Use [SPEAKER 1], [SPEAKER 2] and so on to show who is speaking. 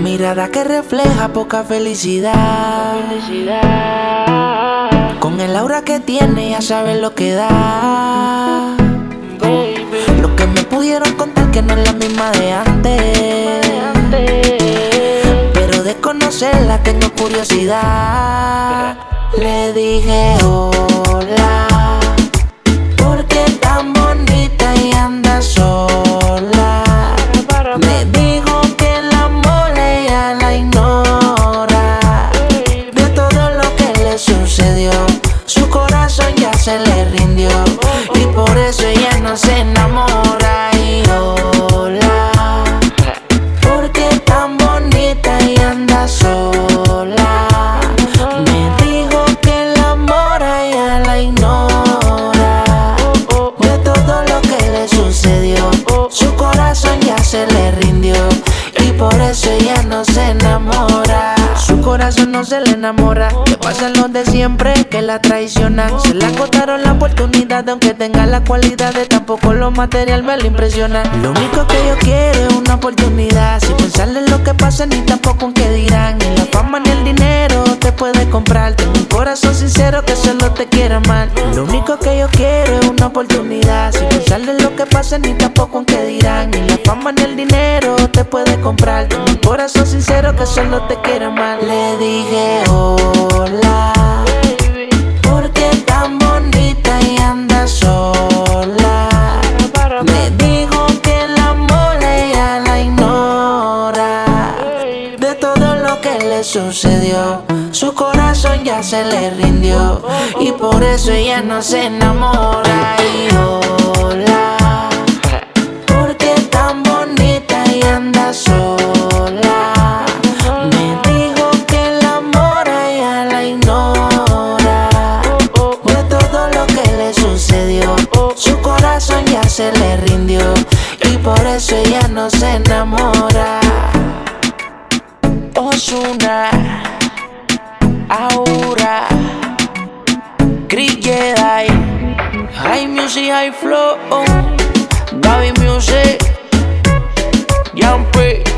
[SPEAKER 1] Mirada que refleja poca felicidad. Con el aura que tiene ya sabes lo que da. Lo que me pudieron contar que no es la misma de antes, pero de conocerla tengo curiosidad. Le dije hola, ¿por qué tan bonita y anda sola? Me dijo que el amor ella la ignora. De todo lo que le sucedió, su corazón ya se le rindió, y por eso ella no se enamora. Y hola, ¿por qué tan bonita y anda sola? Me dijo que el amor a ella la ignora. De todo lo que le sucedió, su corazón ya se le rindió, y por eso ella no se enamora. Su corazón no se le enamora. Le pasan los de siempre que la traicionan. Se le agotaron la oportunidad, aunque tenga las cualidades, tampoco lo material me le impresiona. Lo único que yo quiero es una oportunidad, sin pensarle en lo que pasa ni tampoco en qué dirán. Ni la fama ni el dinero te puede comprar. Tengo un corazón sincero que solo te quiere amar. Lo único que yo quiero es una oportunidad, sin pensarle en lo que pasa ni tampoco en qué dirán. Ni la fama ni el dinero te puede comprar. Tengo un corazón sincero que solo te quiere amar. Le dije hola, ¿por qué tan bonita y anda sola? Me dijo que el amor ella la ignora. De todo lo que le sucedió, su corazón ya se le rindió, y por eso ella no se enamora. Y hola, ¿por qué tan bonita y anda sola? Me dijo que el amor a ella la ignora. De todo lo que le sucedió, su corazón ya se le rindió, y por eso ella no se enamora. Ozuna, Aura, Chris Jedi, High Music, High Flow, Gaby Music, Young P.